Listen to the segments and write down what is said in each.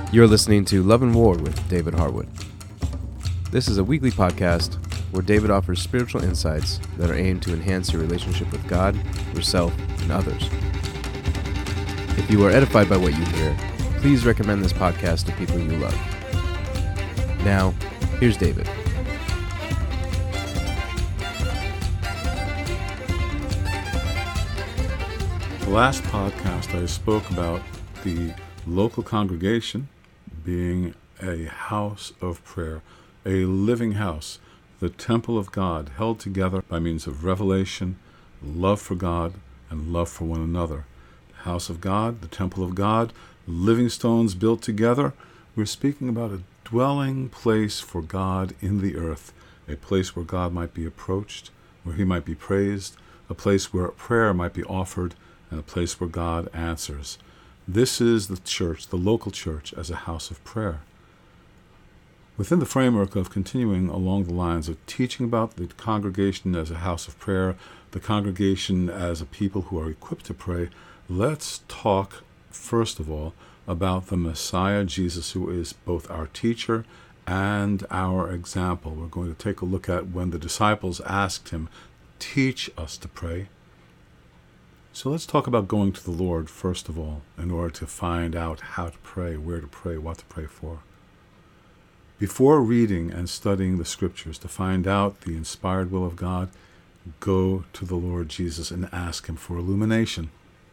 You're listening to Love and War with David Harwood. This is a weekly podcast where David offers spiritual insights that are aimed to enhance your relationship with God, yourself, and others. If you are edified by what you hear, please recommend this podcast to people you love. Now, here's David. The last podcast I spoke about the local congregation being a house of prayer, a living house, the temple of God, held together by means of revelation, love for God, and love for one another. The house of God, the temple of God, living stones built together. We're speaking about a dwelling place for God in the earth, a place where God might be approached, where he might be praised, a place where prayer might be offered, and a place where God answers. This is the church, the local church, as a house of prayer. Within the framework of continuing along the lines of teaching about the congregation as a house of prayer, the congregation as a people who are equipped to pray, let's talk, first of all, about the Messiah, Jesus, who is both our teacher and our example. We're going to take a look at when the disciples asked him, "Teach us to pray." So let's talk about going to the Lord, first of all, in order to find out how to pray, where to pray, what to pray for. Before reading and studying the Scriptures to find out the inspired will of God, go to the Lord Jesus and ask him for illumination.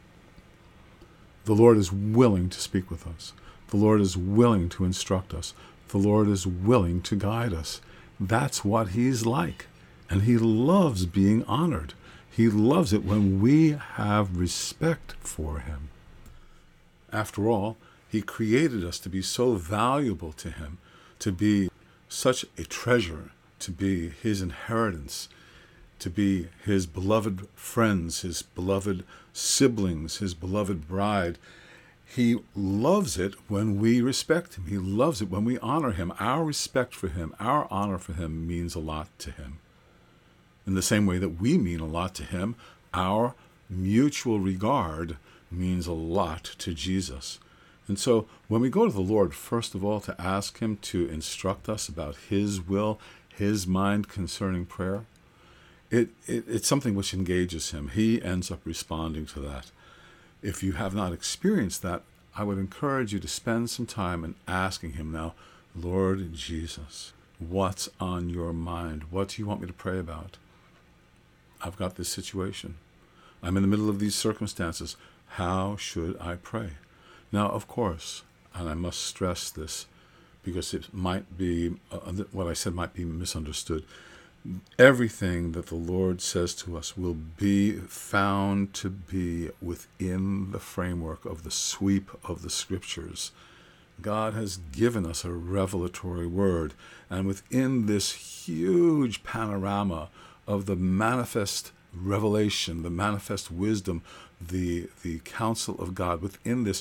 The Lord is willing to speak with us. The Lord is willing to instruct us. The Lord is willing to guide us. That's what he's like. And he loves being honored. He loves it when we have respect for him. After all, he created us to be so valuable to him, to be such a treasure, to be his inheritance, to be his beloved friends, his beloved siblings, his beloved bride. He loves it when we respect him. He loves it when we honor him. Our respect for him, our honor for him means a lot to him. In the same way that we mean a lot to him, our mutual regard means a lot to Jesus. And so when we go to the Lord, first of all, to ask him to instruct us about his will, his mind concerning prayer, it's something which engages him. He ends up responding to that. If you have not experienced that, I would encourage you to spend some time in asking him now, "Lord Jesus, what's on your mind? What do you want me to pray about? I've got this situation. I'm in the middle of these circumstances. How should I pray?" Now, of course, and I must stress this because it might be, what I said might be misunderstood. Everything that the Lord says to us will be found to be within the framework of the sweep of the Scriptures. God has given us a revelatory word, and within this huge panorama of the manifest revelation, the manifest wisdom, the counsel of God, within this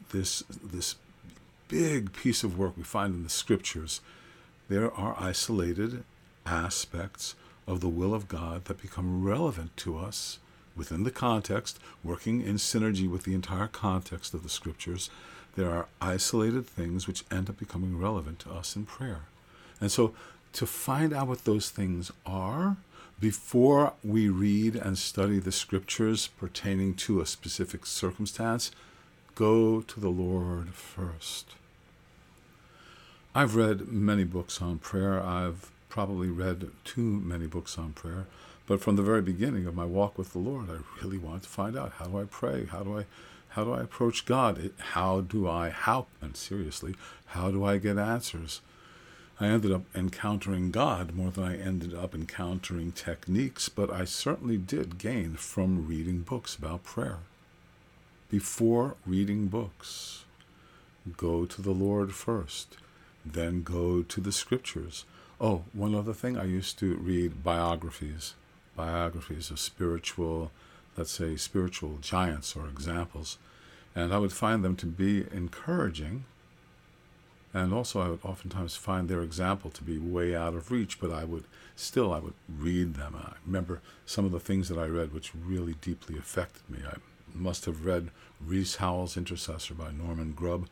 big piece of work we find in the Scriptures, there are isolated aspects of the will of God that become relevant to us within the context, working in synergy with the entire context of the Scriptures. There are isolated things which end up becoming relevant to us in prayer. And so to find out what those things are, before we read and study the Scriptures pertaining to a specific circumstance, go to the Lord first. I've read many books on prayer. I've probably read too many books on prayer. But from the very beginning of my walk with the Lord, I really wanted to find out, how do I pray? How do I approach God? And seriously, how do I get answers? I ended up encountering God more than I ended up encountering techniques, but I certainly did gain from reading books about prayer. Before reading books, go to the Lord first, then go to the Scriptures. Oh, one other thing, I used to read biographies of spiritual giants or examples, and I would find them to be encouraging. And also I would oftentimes find their example to be way out of reach, but I would read them. I remember some of the things that I read which really deeply affected me. I must have read Rees Howells' Intercessor by Norman Grubb.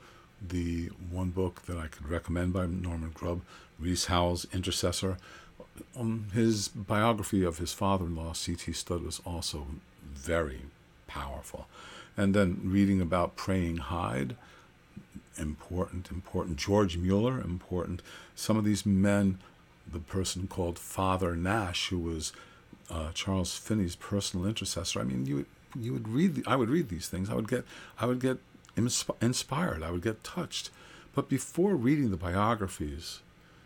the one book that I could recommend by Norman Grubb, Rees Howells, Intercessor. His biography of his father-in-law, C.T. Studd, was also very powerful. And then reading about Praying Hyde, important. George Mueller, important. Some of these men, the person called Father Nash, who was Charles Finney's personal intercessor. I mean, you would read. I would read these things. I would get inspired. I would get touched. But before reading the biographies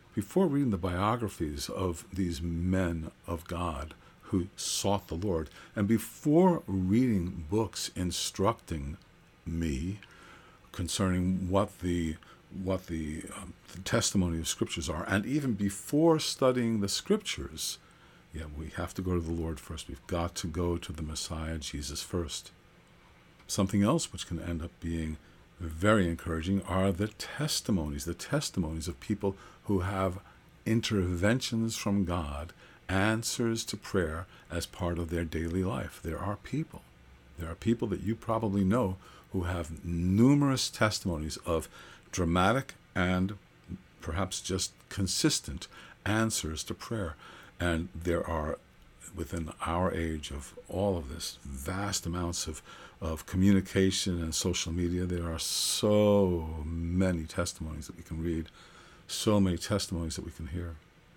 of these men of God who sought the Lord, and before reading books instructing me concerning what the testimony of Scriptures are, and even before studying the Scriptures, we have to go to the Lord first. We've got to go to the Messiah, Jesus, first. Something else which can end up being very encouraging are the testimonies of people who have interventions from God, answers to prayer as part of their daily life. There are people that you probably know who have numerous testimonies of dramatic and perhaps just consistent answers to prayer. And there are, within our age of all of this vast amounts of communication and social media, there are so many testimonies that we can read, so many testimonies that we can hear.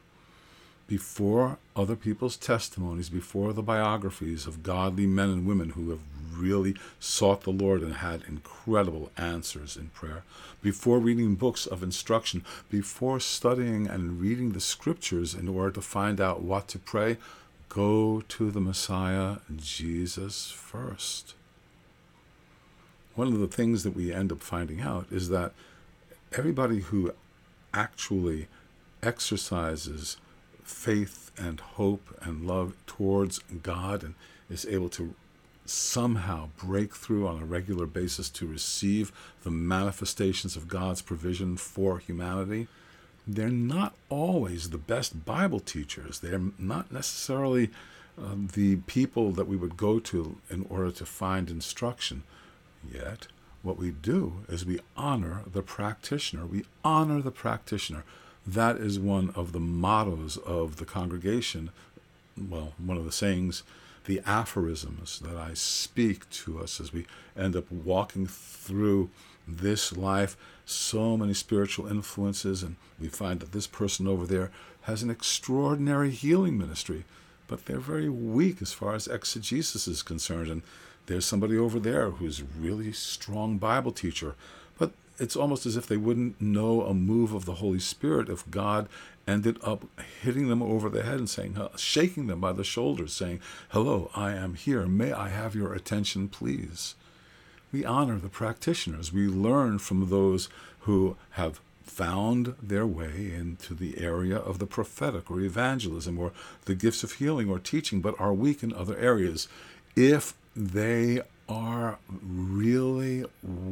Before other people's testimonies, before the biographies of godly men and women who have really sought the Lord and had incredible answers in prayer, before reading books of instruction, before studying and reading the Scriptures in order to find out what to pray, go to the Messiah, Jesus, first. One of the things that we end up finding out is that everybody who actually exercises faith and hope and love towards God and is able to somehow break through on a regular basis to receive the manifestations of God's provision for humanity, they're not always the best Bible teachers. They're not necessarily the people that we would go to in order to find instruction. Yet, what we do is we honor the practitioner. We honor the practitioner. That is one of the mottos of the congregation. Well, one of the sayings, the aphorisms that I speak to us as we end up walking through this life. So many spiritual influences, and we find that this person over there has an extraordinary healing ministry, but they're very weak as far as exegesis is concerned. And there's somebody over there who's a really strong Bible teacher, but it's almost as if they wouldn't know a move of the Holy Spirit if God ended up hitting them over the head and saying, shaking them by the shoulders, saying, "Hello, I am here. May I have your attention, please?" We honor the practitioners. We learn from those who have found their way into the area of the prophetic or evangelism or the gifts of healing or teaching, but are weak in other areas. If they are really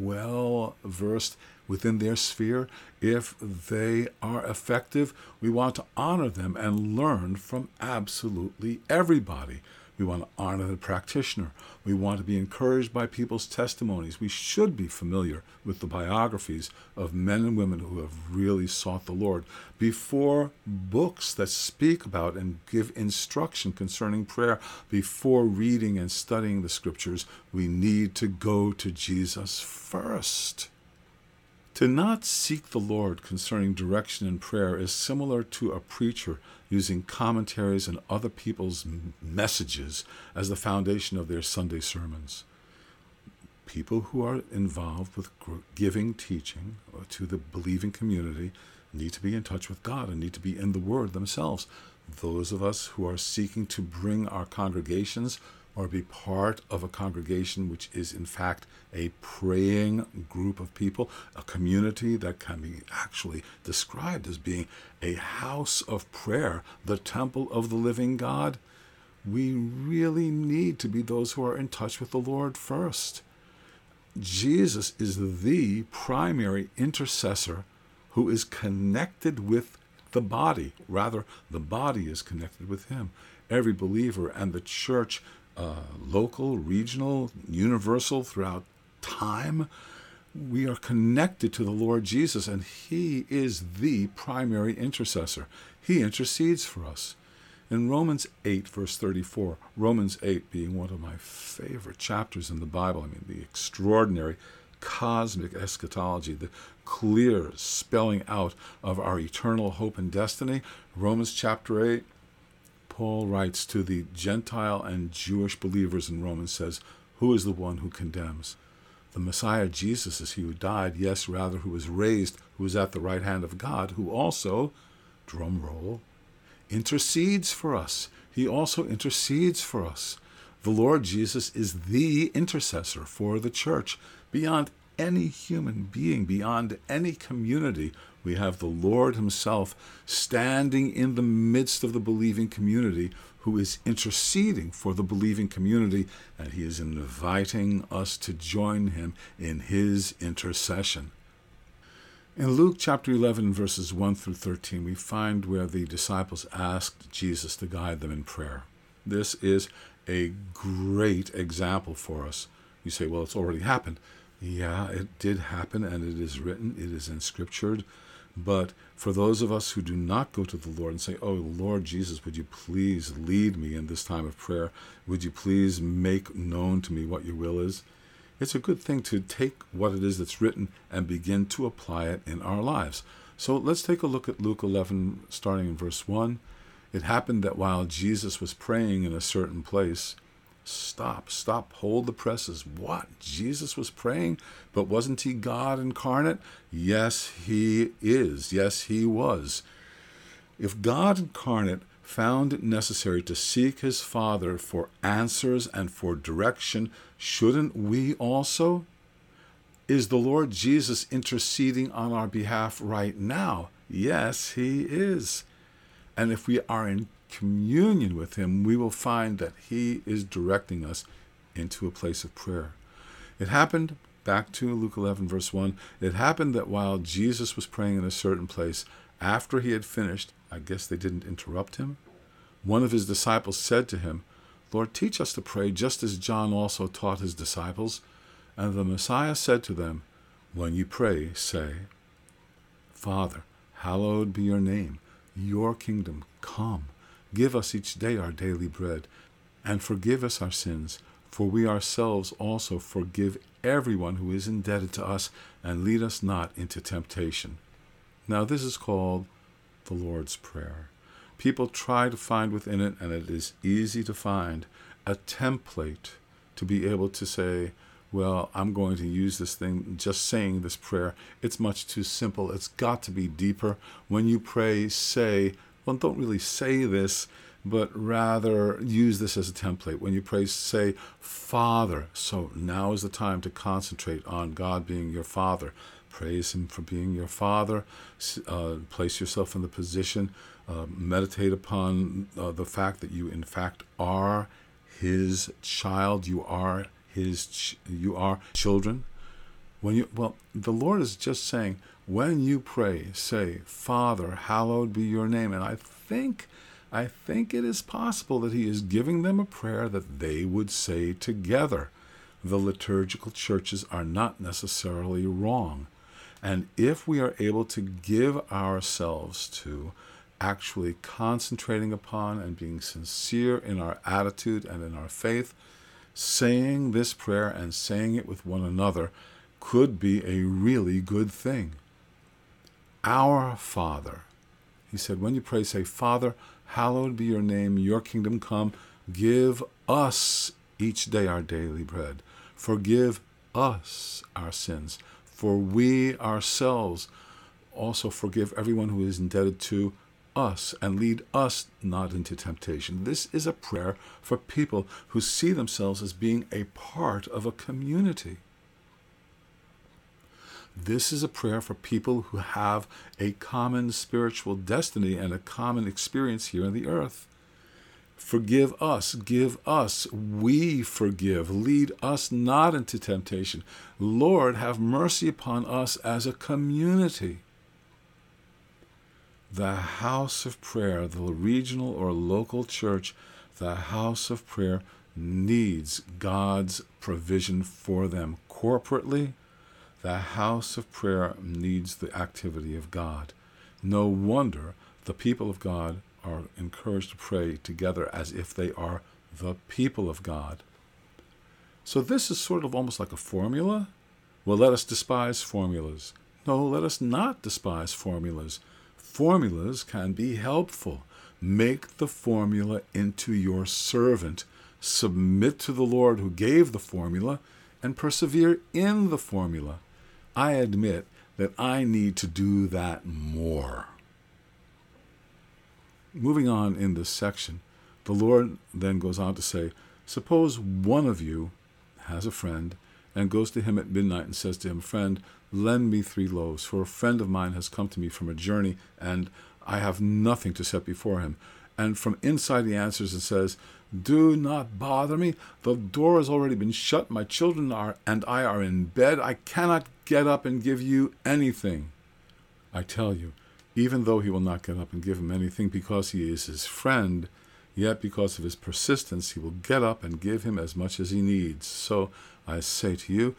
well versed within their sphere, if they are effective, we want to honor them and learn from absolutely everybody. We want to honor the practitioner. We want to be encouraged by people's testimonies. We should be familiar with the biographies of men and women who have really sought the Lord. Before books that speak about and give instruction concerning prayer, before reading and studying the Scriptures, we need to go to Jesus first. To not seek the Lord concerning direction in prayer is similar to a preacher using commentaries and other people's messages as the foundation of their Sunday sermons. People who are involved with giving teaching to the believing community need to be in touch with God and need to be in the Word themselves. Those of us who are seeking to bring our congregations or be part of a congregation which is in fact a praying group of people, a community that can be actually described as being a house of prayer, the temple of the living God, we really need to be those who are in touch with the Lord first. Jesus is the primary intercessor who is connected with the body. Rather, the body is connected with him. Every believer and the church, local, regional, universal, throughout time, we are connected to the Lord Jesus, and he is the primary intercessor. He intercedes for us. In Romans 8, verse 34, Romans 8 being one of my favorite chapters in the Bible, the extraordinary cosmic eschatology, the clear spelling out of our eternal hope and destiny. Romans chapter 8, Paul writes to the Gentile and Jewish believers in Romans, says, who is the one who condemns? The Messiah Jesus is he who died, yes, rather, who was raised, who is at the right hand of God, who also, drum roll, intercedes for us. He also intercedes for us. The Lord Jesus is the intercessor for the church. Beyond any human being, beyond any community, we have the Lord himself standing in the midst of the believing community, who is interceding for the believing community, and he is inviting us to join him in his intercession. In Luke chapter 11, verses 1 through 13, we find where the disciples asked Jesus to guide them in prayer. This is a great example for us. You say, well, it's already happened. Yeah, it did happen, and it is written, it is inscriptured. But for those of us who do not go to the Lord and say, oh, Lord Jesus, would you please lead me in this time of prayer? Would you please make known to me what your will is? It's a good thing to take what it is that's written and begin to apply it in our lives. So let's take a look at Luke 11, starting in verse 1. It happened that while Jesus was praying in a certain place, Stop, hold the presses. What? Jesus was praying, but wasn't he God incarnate? Yes, he is. Yes, he was. If God incarnate found it necessary to seek his Father for answers and for direction, shouldn't we also? Is the Lord Jesus interceding on our behalf right now? Yes, he is. And if we are in communion with him, we will find that he is directing us into a place of prayer. It happened, back to Luke 11, verse 1, it happened that while Jesus was praying in a certain place, after he had finished, I guess they didn't interrupt him, one of his disciples said to him, Lord, teach us to pray just as John also taught his disciples. And the Messiah said to them, when you pray, say, Father, hallowed be your name, your kingdom come. Give us each day our daily bread, and forgive us our sins, for we ourselves also forgive everyone who is indebted to us, and lead us not into temptation. Now this is called the Lord's Prayer. People try to find within it, and it is easy to find, a template to be able to say, well, I'm going to use this thing, just saying this prayer. It's much too simple. It's got to be deeper. When you pray, say, well, don't really say this, but rather use this as a template. When you pray, say, Father. So now is the time to concentrate on God being your Father. Praise him for being your Father. Place yourself in the position. Meditate upon the fact that you, in fact, are his child. You are children. The Lord is just saying, when you pray, say, Father, hallowed be your name. And I think it is possible that he is giving them a prayer that they would say together. The liturgical churches are not necessarily wrong. And if we are able to give ourselves to actually concentrating upon and being sincere in our attitude and in our faith, saying this prayer and saying it with one another could be a really good thing. Our Father, he said, when you pray, say, Father, hallowed be your name, your kingdom come. Give us each day our daily bread. Forgive us our sins, for we ourselves also forgive everyone who is indebted to us, and lead us not into temptation. This is a prayer for people who see themselves as being a part of a community. This is a prayer for people who have a common spiritual destiny and a common experience here on the earth. Forgive us, give us, we forgive, lead us not into temptation. Lord, have mercy upon us as a community. The house of prayer, the regional or local church, the house of prayer needs God's provision for them corporately. The house of prayer needs the activity of God. No wonder the people of God are encouraged to pray together as if they are the people of God. So this is sort of almost like a formula. Well, let us despise formulas. No, let us not despise formulas. Formulas can be helpful. Make the formula into your servant. Submit to the Lord who gave the formula and persevere in the formula. I admit that I need to do that more. Moving on in this section, the Lord then goes on to say, suppose one of you has a friend and goes to him at midnight and says to him, friend, lend me 3 loaves, for a friend of mine has come to me from a journey, and I have nothing to set before him. And from inside he answers and says, do not bother me. The door has already been shut. My children and I are in bed. I cannot get up and give you anything. I tell you, even though he will not get up and give him anything because he is his friend, yet because of his persistence he will get up and give him as much as he needs. So I say to you,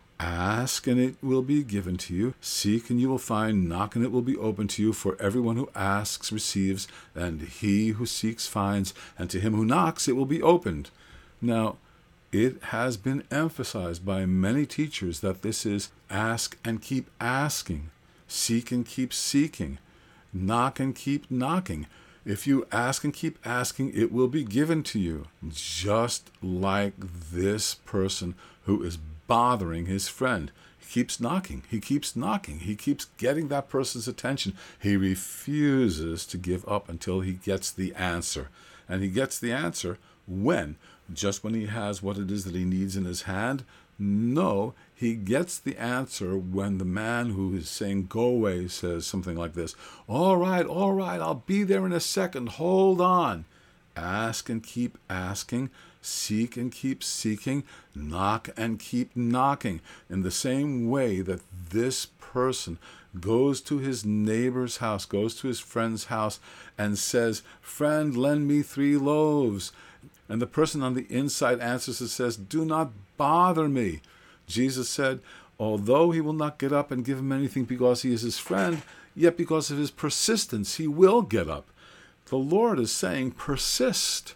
ask and it will be given to you. Seek and you will find. Knock and it will be opened to you. For everyone who asks receives, and he who seeks finds, and to him who knocks it will be opened. Now, it has been emphasized by many teachers that this is ask and keep asking, seek and keep seeking, knock and keep knocking. If you ask and keep asking, it will be given to you, just like this person who is bothering his friend. He keeps knocking. He keeps knocking. He keeps getting that person's attention. He refuses to give up until he gets the answer. And he gets the answer when? Just when he has what it is that he needs in his hand? No, he gets the answer when the man who is saying, go away, says something like this. All right, I'll be there in a second. Hold on. Ask and keep asking. Seek and keep seeking. Knock and keep knocking. In the same way that this person goes to his neighbor's house, goes to his friend's house, and says, friend, lend me 3 loaves. And the person on the inside answers and says, do not bother me. Jesus said, although he will not get up and give him anything because he is his friend, yet because of his persistence, he will get up. The Lord is saying, persist.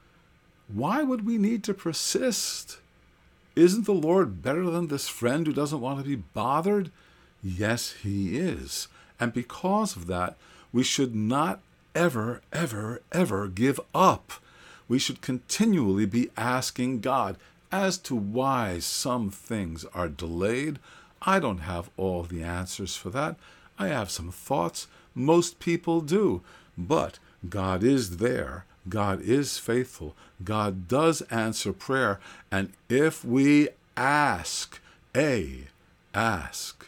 Why would we need to persist? Isn't the Lord better than this friend who doesn't want to be bothered? Yes, he is. And because of that, we should not ever, ever, ever give up. We should continually be asking God. As to why some things are delayed, I don't have all the answers for that. I have some thoughts. Most people do. But God is there. God is faithful. God does answer prayer. And if we ask, A, ask,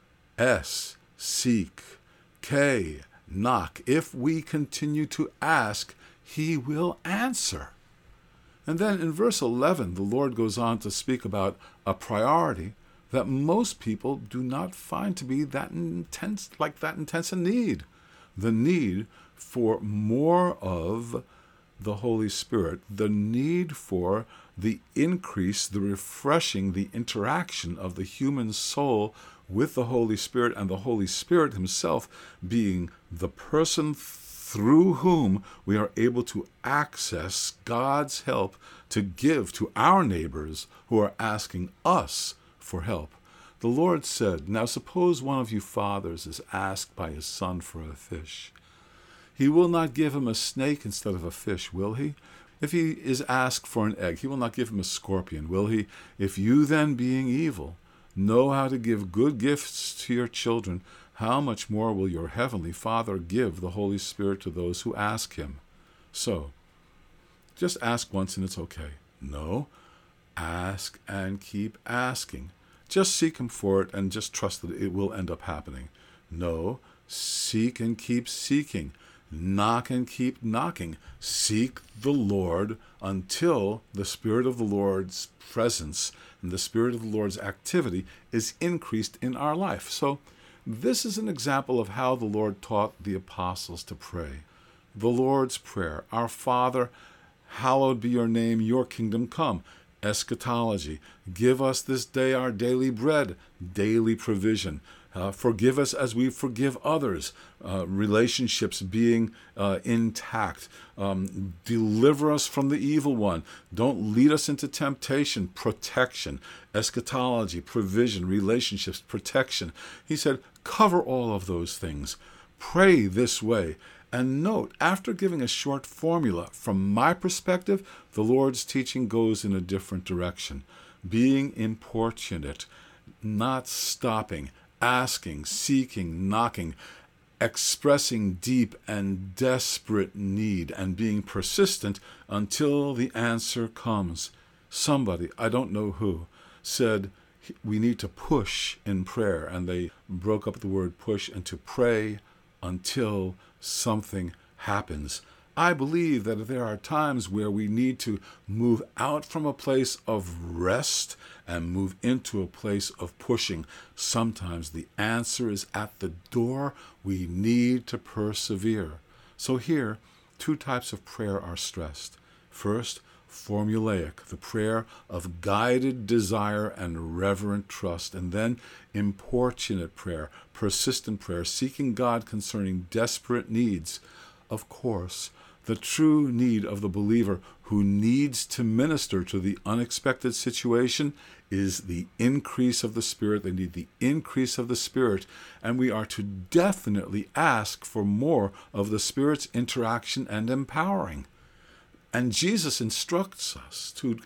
S, seek, K, knock, if we continue to ask, he will answer. And then in verse 11, the Lord goes on to speak about a priority that most people do not find to be that intense a need. The need for more of the Holy Spirit, the need for the increase, the refreshing, the interaction of the human soul with the Holy Spirit, and the Holy Spirit himself being the person through whom we are able to access God's help to give to our neighbors who are asking us for help. The Lord said, now suppose one of you fathers is asked by his son for a fish. He will not give him a snake instead of a fish, will he? If he is asked for an egg, he will not give him a scorpion, will he? If you then, being evil, know how to give good gifts to your children, how much more will your heavenly Father give the Holy Spirit to those who ask him? So, just ask once and it's okay. No, ask and keep asking. Just seek him for it and just trust that it will end up happening. No, seek and keep seeking. Knock and keep knocking. Seek the Lord until the Spirit of the Lord's presence and the Spirit of the Lord's activity is increased in our life. So, this is an example of how the Lord taught the apostles to pray. The Lord's Prayer, Our Father, hallowed be your name, your kingdom come. Eschatology, give us this day our daily bread, daily provision. Forgive us as we forgive others, relationships being intact. Deliver us from the evil one. Don't lead us into temptation, protection. Eschatology, provision, relationships, protection. He said, cover all of those things. Pray this way. And note, after giving a short formula, from my perspective, the Lord's teaching goes in a different direction. Being importunate, not stopping, asking, seeking, knocking, expressing deep and desperate need, and being persistent until the answer comes. Somebody, I don't know who, said we need to push in prayer, and they broke up the word push into pray until something happens. I believe that there are times where we need to move out from a place of rest and move into a place of pushing. Sometimes the answer is at the door. We need to persevere. So here, two types of prayer are stressed. First, formulaic, the prayer of guided desire and reverent trust, and then importunate prayer, persistent prayer, seeking God concerning desperate needs. Of course, the true need of the believer who needs to minister to the unexpected situation is the increase of the Spirit. They need the increase of the Spirit, and we are to definitely ask for more of the Spirit's interaction and empowering. And Jesus instructs us to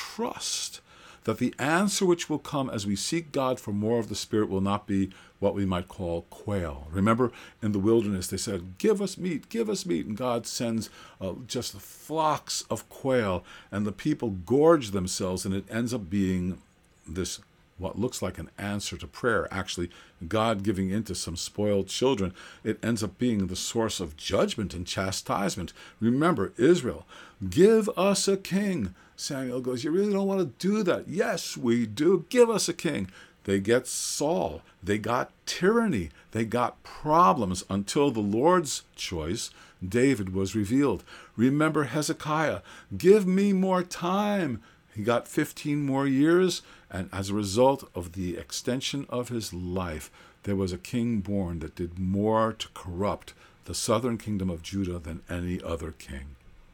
trust that the answer which will come as we seek God for more of the Spirit will not be what we might call quail. Remember, in the wilderness, they said, give us meat, and God sends just flocks of quail, and the people gorge themselves, and it ends up being this, what looks like an answer to prayer. Actually, God giving in to some spoiled children, it ends up being the source of judgment and chastisement. Remember, Israel, give us a king. Samuel goes, you really don't want to do that. Yes, we do. Give us a king. They get Saul. They got tyranny. They got problems until the Lord's choice, David, was revealed. Remember Hezekiah. Give me more time. He got 15 more years, and as a result of the extension of his life, there was a king born that did more to corrupt the southern kingdom of Judah than any other king.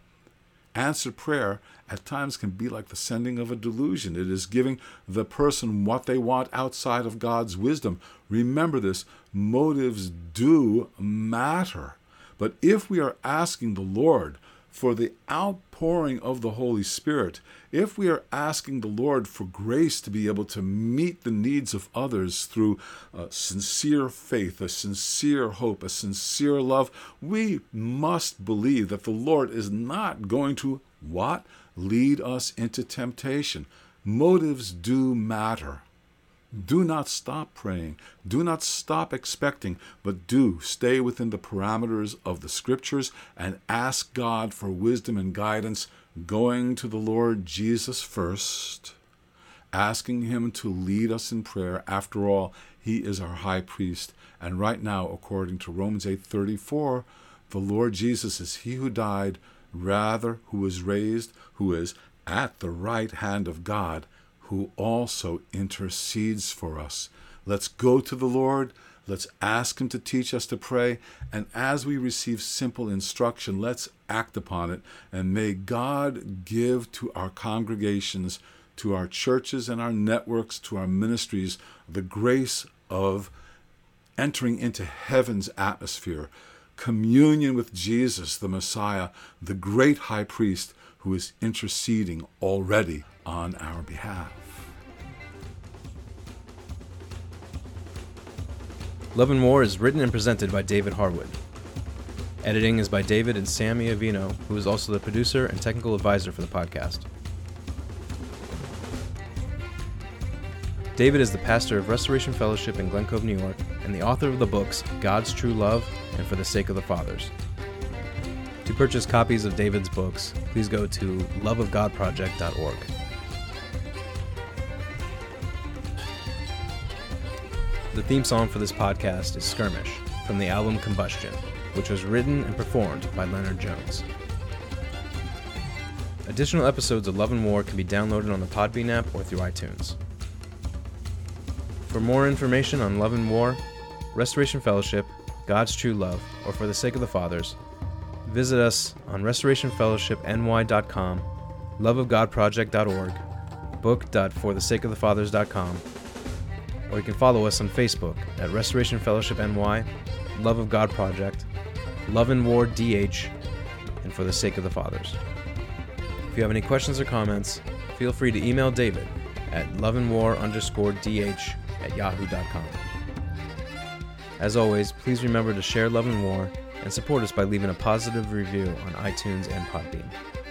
Answered prayer at times can be like the sending of a delusion. It is giving the person what they want outside of God's wisdom. Remember this, motives do matter. But if we are asking the Lord for the outpouring of the Holy Spirit, if we are asking the Lord for grace to be able to meet the needs of others through sincere faith, a sincere hope, a sincere love, we must believe that the Lord is not going to, what? Lead us into temptation. Motives do matter. Do not stop praying. Do not stop expecting, but do stay within the parameters of the Scriptures and ask God for wisdom and guidance, going to the Lord Jesus first, asking Him to lead us in prayer. After all, He is our high priest. And right now, according to Romans 8:34, the Lord Jesus is He who died, rather who was raised, who is at the right hand of God, who also intercedes for us. Let's go to the Lord. Let's ask Him to teach us to pray. And as we receive simple instruction, let's act upon it. And may God give to our congregations, to our churches and our networks, to our ministries, the grace of entering into heaven's atmosphere, communion with Jesus, the Messiah, the great high priest who is interceding already on our behalf. Love and War is written and presented by David Harwood. Editing is by David and Sammy Avino, who is also the producer and technical advisor for the podcast. David is the pastor of Restoration Fellowship in Glen Cove, New York, and the author of the books God's True Love and For the Sake of the Fathers. To purchase copies of David's books, please go to loveofgodproject.org. The theme song for this podcast is Skirmish, from the album Combustion, which was written and performed by Leonard Jones. Additional episodes of Love and War can be downloaded on the Podbean app or through iTunes. For more information on Love and War, Restoration Fellowship, God's True Love, or For the Sake of the Fathers, visit us on restorationfellowshipny.com, loveofgodproject.org, book.forthesakeofthefathers.com, or you can follow us on Facebook at Restoration Fellowship NY, Love of God Project, Love and War DH, and For the Sake of the Fathers. If you have any questions or comments, feel free to email David at loveandwar_dh@yahoo.com. As always, please remember to share Love and War and support us by leaving a positive review on iTunes and Podbean.